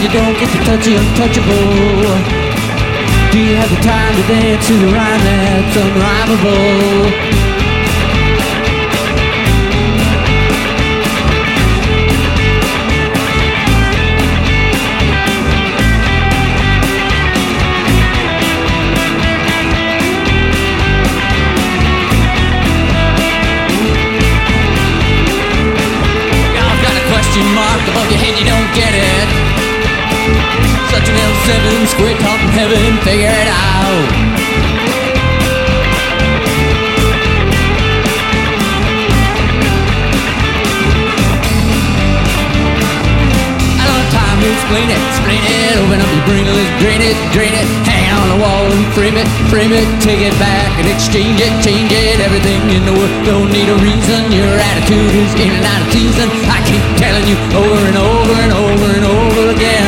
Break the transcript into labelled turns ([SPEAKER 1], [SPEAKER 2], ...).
[SPEAKER 1] you don't get to touch the untouchable? Do you have the time to dance to the rhyme that's unrhymable? Mark above your head, you don't get it. Such an L7, square top in heaven, figure it out. I don't have time to explain it, open up your brain, let's drain it, hang on the wall and frame it, take it back and exchange it, change it, everything in the world don't need a reason, your attitude is in and out of season, I keep telling you over and over and over and over again.